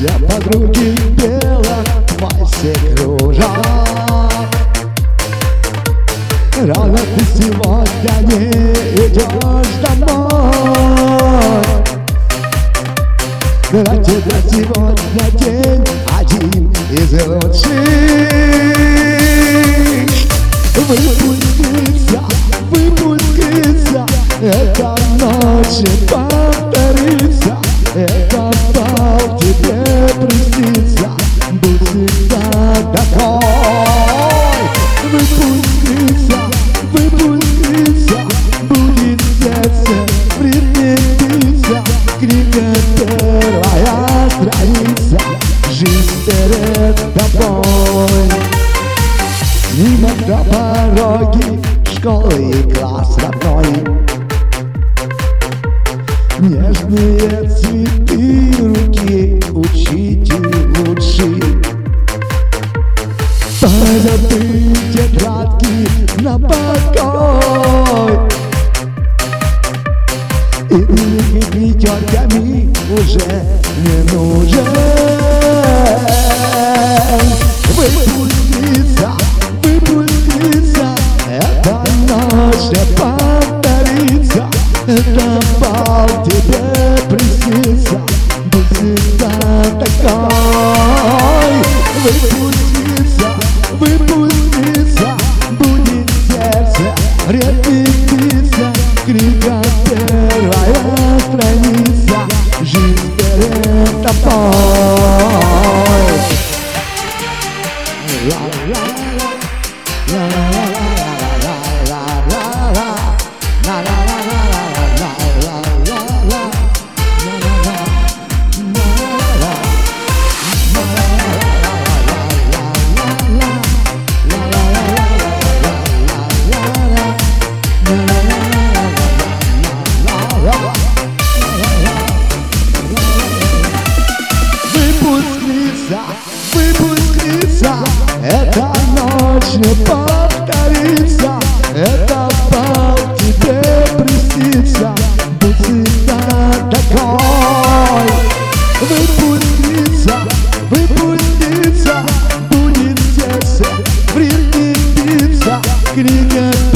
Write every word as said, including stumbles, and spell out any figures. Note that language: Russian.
Все подруги в белом вальсе кружат. Рано ты сегодня не идешь домой. Для тебя сегодня день один из лучших. Выпуститься, выпуститься, эта ночь повторится. Это бал тебе приснится, будь всегда такой. Выпуститься, выпуститься, будет сердце в ритме биться. Книга первая страница, жизнь перед тобой. Мимо до пороги школы и класс родной. Нежные цветы руки, учитель лучший. Позабыть тетрадки на покой. И великими тетками уже не нужен. Выпуститься, выпуститься, эта ночь не повторится. Это бал тебе приснится, будь всегда такой. Выпуститься, выпуститься, будет сердце ритме биться. Книга первая страница, жизнь перед тобой. Выпускница, выпускница, эта ночь не повторится. Это бал тебе приснится, будь всегда такой. Выпускница, выпускница, будет сердце в ритме биться. Книга